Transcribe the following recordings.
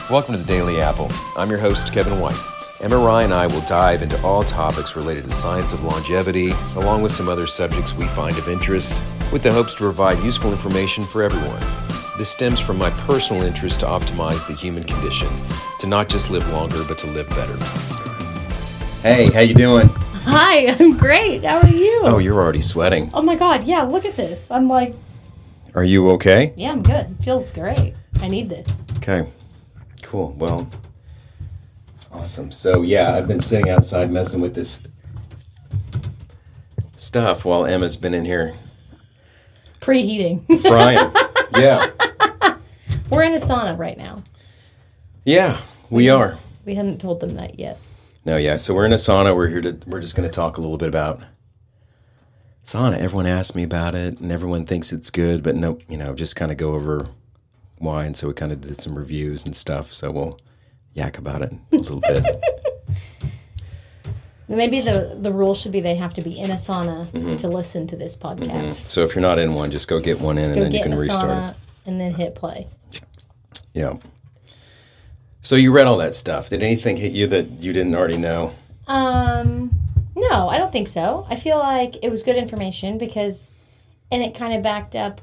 Welcome to the Daily Apple. I'm your host, Kevin White. MRI and I will dive into all topics related to the science of longevity, along with some other subjects we find of interest, with the hopes to provide useful information for everyone. This stems from my personal interest to optimize the human condition, to not just live longer, but to live better. Hey, how you doing? Hi, I'm great. How are you? Oh, you're already sweating. Oh my God, yeah, look at this. I'm like... Are you okay? Yeah, I'm good. Feels great. I need this. Okay, cool. Well, awesome. So, yeah, I've been sitting outside messing with this stuff while Emma's been in here Preheating. frying. Yeah. We're in a sauna right now. Yeah, we are. We hadn't told them that yet. No, yeah. So we're in a sauna. We're just going to talk a little bit about sauna. Everyone asks me about it, and everyone thinks it's good, but no, just kind of go over why. And so we kind of did some reviews and stuff. So we'll yak about it a little bit. Maybe the rule should be they have to be in a sauna to listen to this podcast. So if you're not in one, just go get one in, and then you can restart it. And then hit play. Yeah. So you read all that stuff. Did anything hit you that you didn't already know? No, I don't think so. I feel like it was good information and it kind of backed up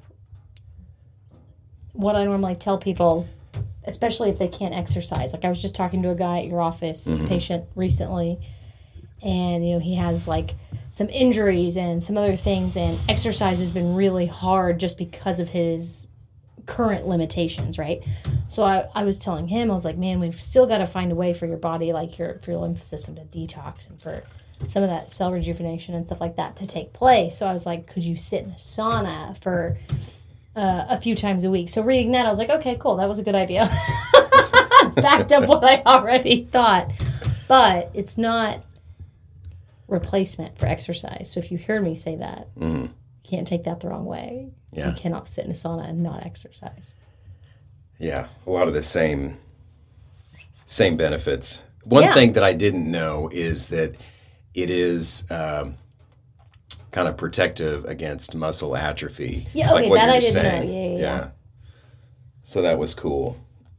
what I normally tell people, especially if they can't exercise. Like I was just talking to a guy at your office, a patient recently, and he has like some injuries and some other things, and exercise has been really hard just because of his current limitations, right? So I was telling him, I was like, man, we've still got to find a way for your body, like for your lymph system to detox and for some of that cell rejuvenation and stuff like that to take place. So I was like, could you sit in a sauna for a few times a week? So reading that, I was like, okay, cool. That was a good idea. Backed up what I already thought. But it's not replacement for exercise. So if you hear me say that, you can't take that the wrong way. Yeah. You cannot sit in a sauna and not exercise. Yeah, a lot of the same benefits. One thing that I didn't know is that it is kind of protective against muscle atrophy. Yeah, okay, that I didn't know. Yeah. So that was cool.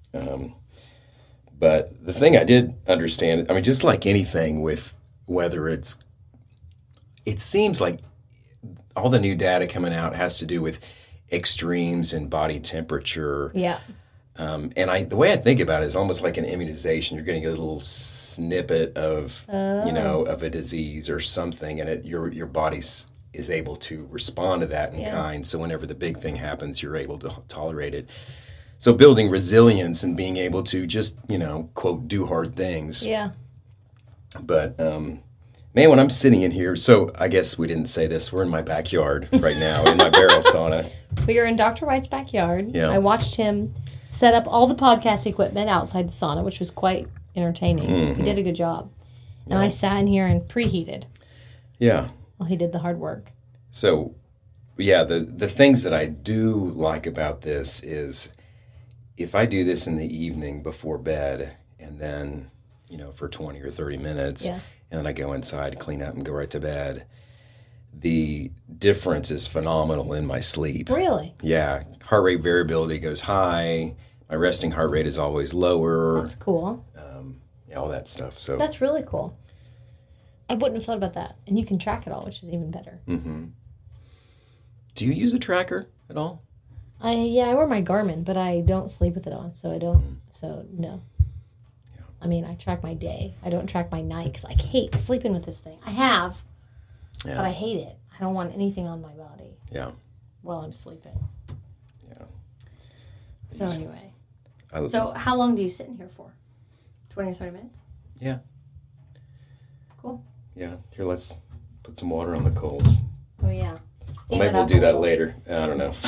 But the thing I did understand, I mean, just like anything with whether it seems like all the new data coming out has to do with extremes in body temperature. Yeah. And the way I think about it is almost like an immunization. You're getting a little snippet of, of a disease or something, and your body is able to respond to that in kind. So whenever the big thing happens, you're able to tolerate it. So building resilience and being able to just, quote, do hard things. Yeah. But, man, when I'm sitting in here, so I guess we didn't say this. We're in my backyard right now, in my barrel sauna. We are in Dr. White's backyard. Yeah. I watched him set up all the podcast equipment outside the sauna, which was quite entertaining. Mm-hmm. He did a good job. And I sat in here and preheated. Yeah. Well, he did the hard work. So, yeah, the things that I do like about this is if I do this in the evening before bed and then, for 20 or 30 minutes, and then I go inside, clean up, and go right to bed, the difference is phenomenal in my sleep. Really? Yeah. Heart rate variability goes high. My resting heart rate is always lower. That's cool. All that stuff. So that's really cool. I wouldn't have thought about that. And you can track it all, which is even better. Mm-hmm. Do you use a tracker at all? I wear my Garmin, but I don't sleep with it on, so I don't. So, no. Yeah. I mean, I track my day. I don't track my night because I hate sleeping with this thing. I have, but I hate it. I don't want anything on my body while I'm sleeping. Yeah. So, anyway. So, how long do you sit in here for? 20 or 30 minutes? Yeah. Cool. Yeah. Here, let's put some water on the coals. Oh, yeah. Well, maybe we'll do that later. I don't know.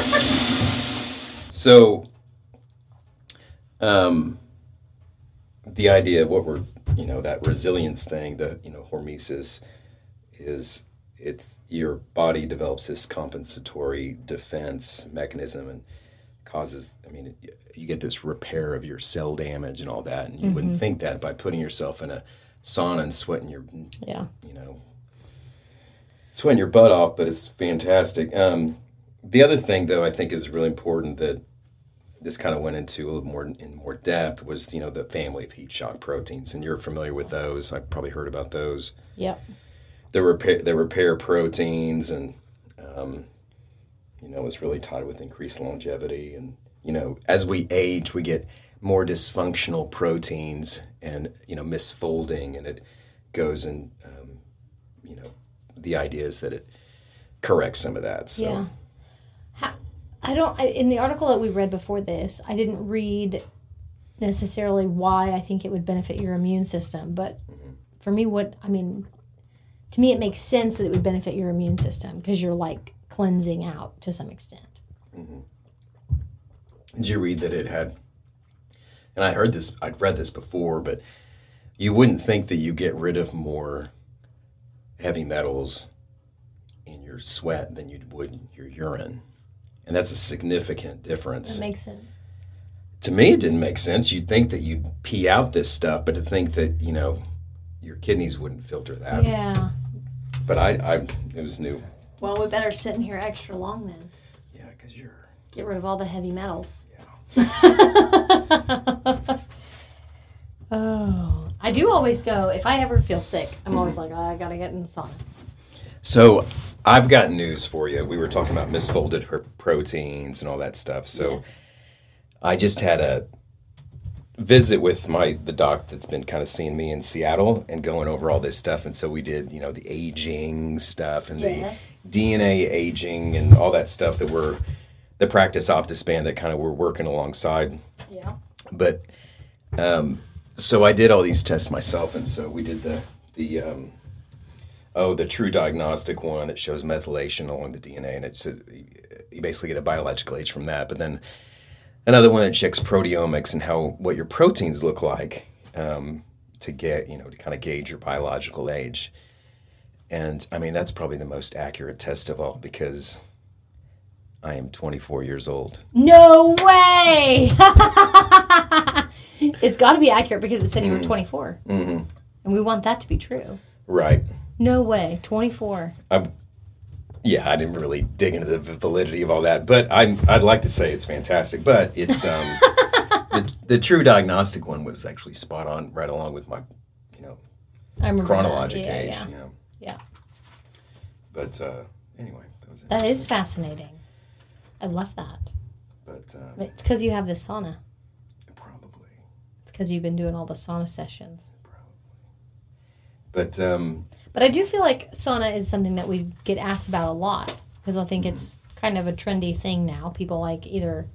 So, the idea of what we're, that resilience thing, the, hormesis, is it's your body develops this compensatory defense mechanism and causes, you get this repair of your cell damage and all that. And you wouldn't think that by putting yourself in a sauna and sweating your, sweating your butt off, but it's fantastic. The other thing, though, I think is really important that this kind of went into a little more in more depth was, the family of heat shock proteins. And you're familiar with those. I've probably heard about those. Yep. The repair proteins and, it's really tied with increased longevity. And, as we age, we get more dysfunctional proteins and, misfolding, and it goes in, the idea is that it corrects some of that. So. Yeah. In the article that we read before this, I didn't read necessarily why I think it would benefit your immune system, but for me, to me, it makes sense that it would benefit your immune system because you're like cleansing out to some extent. Mm-hmm. Did you read that it had, and I'd read this before, but you wouldn't think that you get rid of more heavy metals in your sweat than you would in your urine. And that's a significant difference. That makes sense. To me, it didn't make sense. You'd think that you'd pee out this stuff, but to think that, your kidneys wouldn't filter that. Yeah. But it was new. Well, we better sit in here extra long then. Yeah, because get rid of all the heavy metals. Yeah. Oh. I do always go, if I ever feel sick, I'm always like, I got to get in the sauna. So I've got news for you. We were talking about misfolded proteins and all that stuff. So yes. I just had a visit with the doc that's been kind of seeing me in Seattle and going over all this stuff. And so we did, the aging stuff and yes. the DNA aging and all that stuff that the Practice Optispan that kind of we're working alongside. Yeah. But so I did all these tests myself, and so we did the True Diagnostic one that shows methylation along the DNA, and it's you basically get a biological age from that. But then another one that checks proteomics and what your proteins look like to get to kind of gauge your biological age. And that's probably the most accurate test of all because I am 24 years old. No way! It's got to be accurate because it said you were 24. Mm-hmm. And we want that to be true. Right. No way. 24. I didn't really dig into the validity of all that, but I'd like to say it's fantastic. But it's the True Diagnostic one was actually spot on, right along with my, chronologic age. Yeah. Yeah. But anyway, that is fascinating. I love that. But it's because you have this sauna. Probably. It's because you've been doing all the sauna sessions. Probably. But I do feel like sauna is something that we get asked about a lot because I think it's kind of a trendy thing now. People like either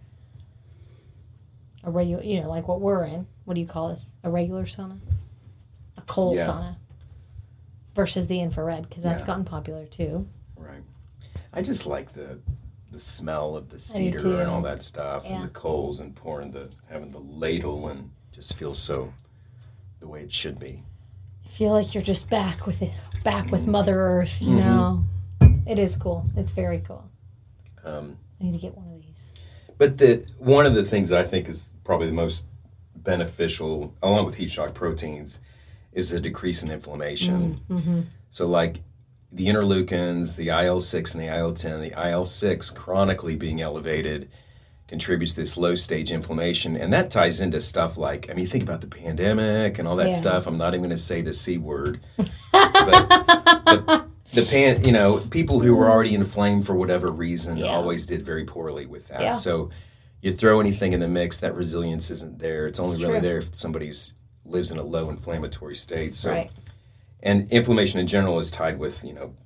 a regular, like what we're in. What do you call this? A regular sauna? A cold sauna versus the infrared because that's gotten popular too. Right. I just like the smell of the cedar and all that stuff and the coals and having the ladle and just feels so the way it should be. I feel like you're just back with Mother Earth, you know. It is cool. It's very cool. I need to get one of these. But one of the things that I think is probably the most beneficial, along with heat shock proteins, is the decrease in inflammation. Mm-hmm. So like the interleukins, the IL-6 and the IL-10, the IL-6 chronically being elevated contributes to this low-stage inflammation. And that ties into stuff like, you think about the pandemic and all that stuff. I'm not even going to say the C word. But people who were already inflamed for whatever reason always did very poorly with that. Yeah. So you throw anything in the mix, that resilience isn't there. It's only really there if somebody lives in a low inflammatory state. So, right. And inflammation in general is tied with,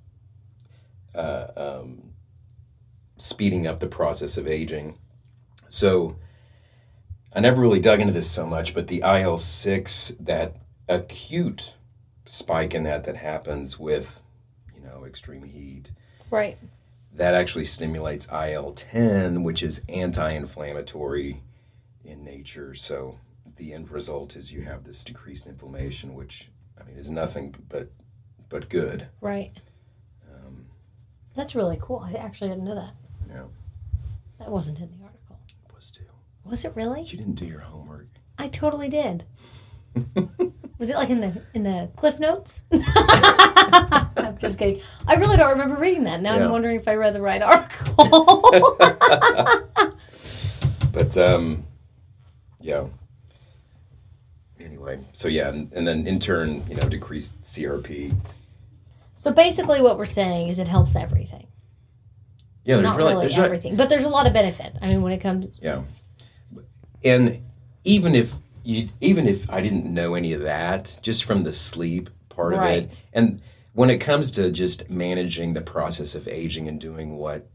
speeding up the process of aging. So I never really dug into this so much, but the IL-6, that acute spike in that happens with, extreme heat. Right. That actually stimulates IL-10, which is anti-inflammatory in nature. So the end result is you have this decreased inflammation, which, is nothing but good. Right. That's really cool. I actually didn't know that. Yeah. That wasn't in the article. It was too. Was it really? You didn't do your homework. I totally did. Was it like in the Cliff Notes? I'm just kidding. I really don't remember reading that. Now I'm wondering if I read the right article. But yeah. Anyway, so yeah, and then in turn, decrease CRP. So basically, what we're saying is it helps everything. Yeah, not really everything, but there's a lot of benefit. I mean, when it comes. Yeah, and even if I didn't know any of that, just from the sleep part of it, and when it comes to just managing the process of aging and doing what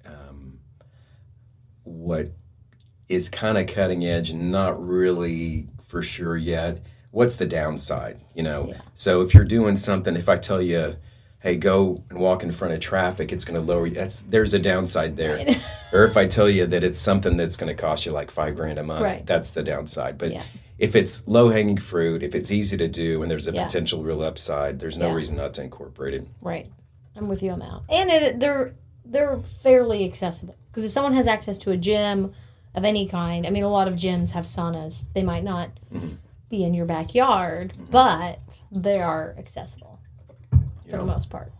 is kind of cutting edge and not really for sure yet, what's the downside? Yeah. So if you're doing something, if I tell you, hey, go and walk in front of traffic, it's going to lower you. There's a downside there. Right. Or if I tell you that it's something that's going to cost you like $5,000 a month, that's the downside. But if it's low-hanging fruit, if it's easy to do, and there's a potential real upside, there's no reason not to incorporate it. Right. I'm with you on that. And they're fairly accessible. Because if someone has access to a gym of any kind, I mean, a lot of gyms have saunas. They might not be in your backyard, but they are accessible for the most part.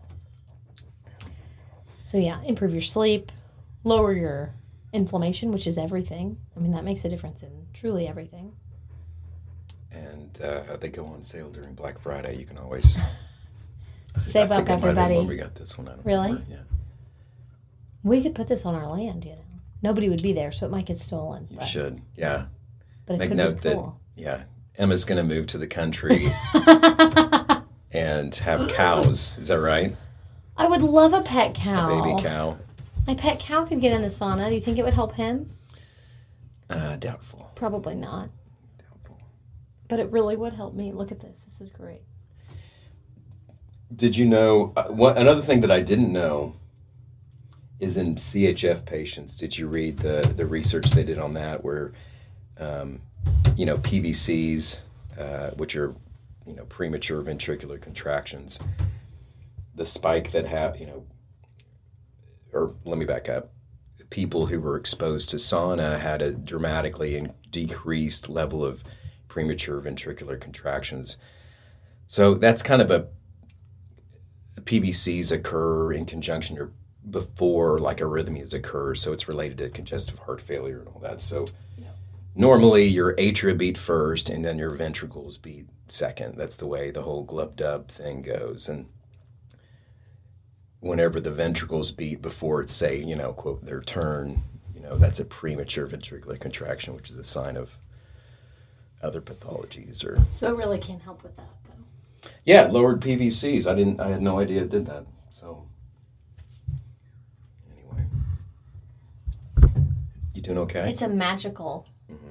So yeah, improve your sleep, lower your inflammation, which is everything. I mean, that makes a difference in truly everything. And they go on sale during Black Friday. You can always save up, everybody. When we got this one, I don't really? remember. Yeah. We could put this on our land, Nobody would be there, so it might get stolen. You should, yeah. But it Make could note be cool. that, Emma's going to move to the country and have cows. Is that right? I would love a pet cow. A baby cow. My pet cow could get in the sauna. Do you think it would help him? Doubtful. Probably not. Doubtful. But it really would help me. Look at this. This is great. Did you know, another thing that I didn't know is in CHF patients. Did you read the research they did on that where, PVCs, which are, premature ventricular contractions, the spike that or let me back up. People who were exposed to sauna had a dramatically decreased level of premature ventricular contractions. So that's kind of PVCs occur in conjunction or before like arrhythmias occur, so it's related to congestive heart failure and all that. So normally your atria beat first and then your ventricles beat second. That's the way the whole glub-dub thing goes. And whenever the ventricles beat before it's, say, quote, their turn, that's a premature ventricular contraction, which is a sign of other pathologies. So it really can't help with that, though. Yeah, it lowered PVCs. I had no idea it did that. So anyway, you doing okay? It's a magical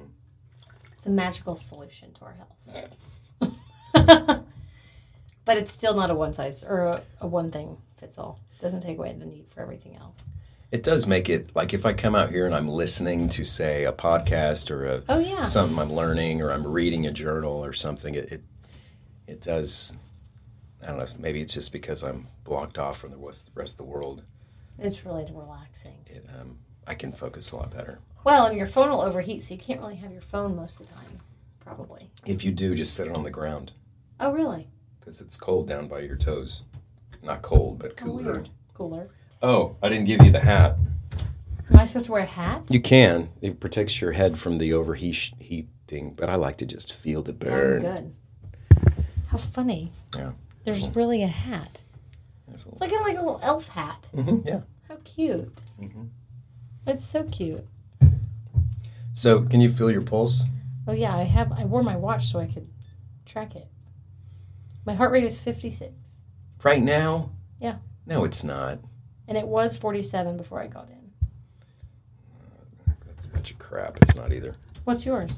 solution to our health. But it's still not a one size or a one thing fits all. It doesn't take away the need for everything else. It does make it, like if I come out here and I'm listening to, say, a podcast or something I'm learning, or I'm reading a journal or something, it does, I don't know, maybe it's just because I'm blocked off from the rest of the world. It's really relaxing. I can focus a lot better. Well, and your phone will overheat, so you can't really have your phone most of the time, probably. If you do, just set it on the ground. Oh, really? Because it's cold down by your toes. Not cold, but cooler. Oh, weird. Cooler. Oh, I didn't give you the hat. Am I supposed to wear a hat? You can. It protects your head from the overheating, but I like to just feel the burn. Oh, good. How funny. Yeah. There's really a hat. It's like a little elf hat. Mm-hmm, yeah. How cute. Mm-hmm. It's so cute. So, can you feel your pulse? Oh, yeah. I wore my watch so I could track it. My heart rate is 56. Right now? Yeah. No, it's not. And it was 47 before I got in. That's a bunch of crap. It's not either. What's yours?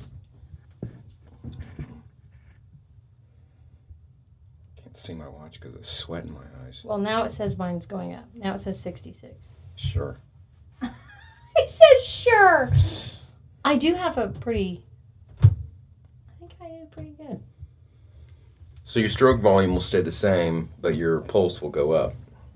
Can't see my watch because of sweat in my eyes. Well, now it says mine's going up. Now it says 66. Sure. I said sure. I do have I think I am pretty good. So your stroke volume will stay the same, but your pulse will go up.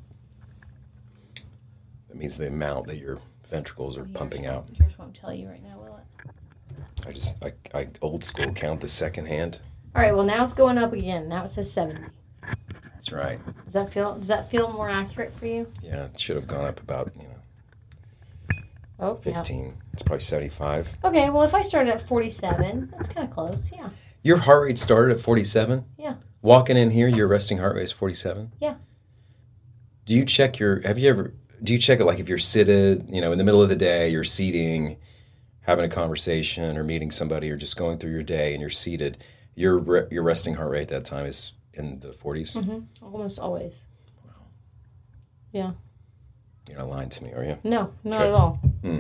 That means the amount that your ventricles are pumping out. Yours won't tell you right now, will it? I old school count the second hand. All right, well, now it's going up again. Now it says 70. That's right. Does that feel more accurate for you? Yeah, it should have gone up about, Oh, 15. Yeah. It's probably 75. Okay, well, if I started at 47, that's kind of close, yeah. Your heart rate started at 47? Yeah. Walking in here, your resting heart rate is 47? Yeah. Do you check do you check it like if you're seated, in the middle of the day, you're seating, having a conversation or meeting somebody or just going through your day and you're seated, your resting heart rate at that time is in the 40s? Mm-hmm. Almost always. Wow. Yeah. You're not lying to me, are you? No, not at all.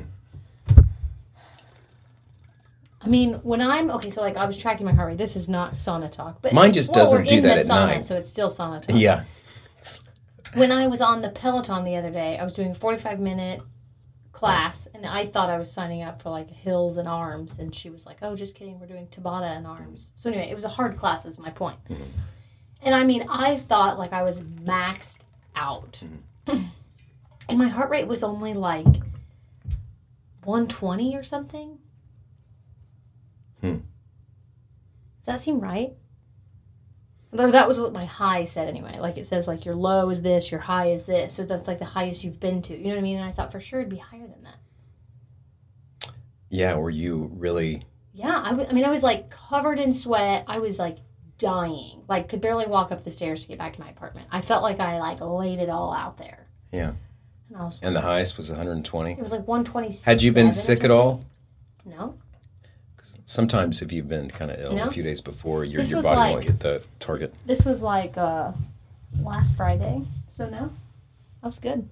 I mean, when so like I was tracking my heart rate. This is not sauna talk, but mine just doesn't do that at sauna, night. So it's still sauna talk. Yeah. When I was on the Peloton the other day, I was doing a 45-minute class, and I thought I was signing up for like hills and arms, and she was like, "Oh, just kidding, we're doing Tabata and arms." So anyway, it was a hard class, is my point. Mm-hmm. And I mean, I thought like I was maxed out. Mm-hmm. And my heart rate was only like 120 or something. Does that seem right? Or that was what my high said anyway. Like it says like your low is this, your high is this. So that's like the highest you've been to. You know what I mean? And I thought for sure it'd be higher than that. Yeah, were you really... Yeah, I was like covered in sweat. I was like dying. Like could barely walk up the stairs to get back to my apartment. I felt like I like laid it all out there. Yeah. And the highest was 120? It was like 127. Had you been sick at all? No. Sometimes if you've been kind of ill a few days before, your body like, won't hit the target. This was like last Friday. So no, I was good.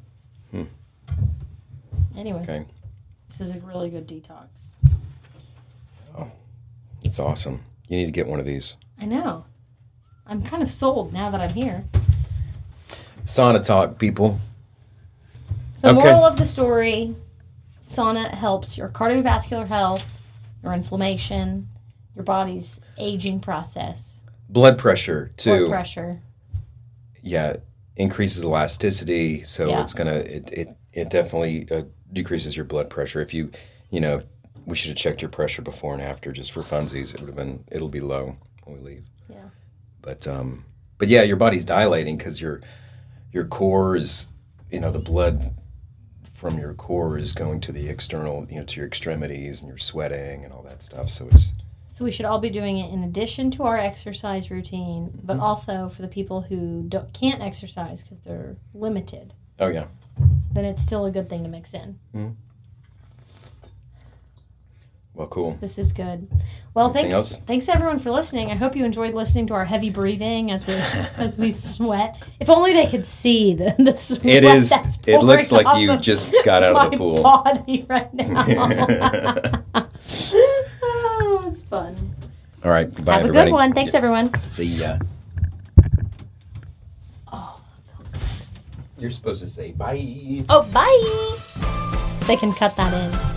Anyway, This is a really good detox. Oh, it's awesome. You need to get one of these. I know. I'm kind of sold now that I'm here. Sauna talk, people. So moral of the story, sauna helps your cardiovascular health, your inflammation, your body's aging process. Blood pressure, too. Blood pressure. Yeah, increases elasticity, so it's going to, it definitely decreases your blood pressure. If you we should have checked your pressure before and after just for funsies. It'll be low when we leave. Yeah. But yeah, your body's dilating because your core is, the blood from your core is going to the external, to your extremities, and you're sweating and all that stuff. So we should all be doing it in addition to our exercise routine, but also for the people who can't exercise because they're limited. Oh, yeah. Then it's still a good thing to mix in. Mm-hmm. Well, cool. This is good. Well, thanks everyone for listening. I hope you enjoyed listening to our heavy breathing as we sweat. If only they could see the sweat. It looks like you just got out of the pool. My body right now. Oh, it's fun. All right. Goodbye, Have everybody. a good one. Thanks, everyone. See ya. Oh, you're supposed to say bye. Oh, bye. They can cut that in.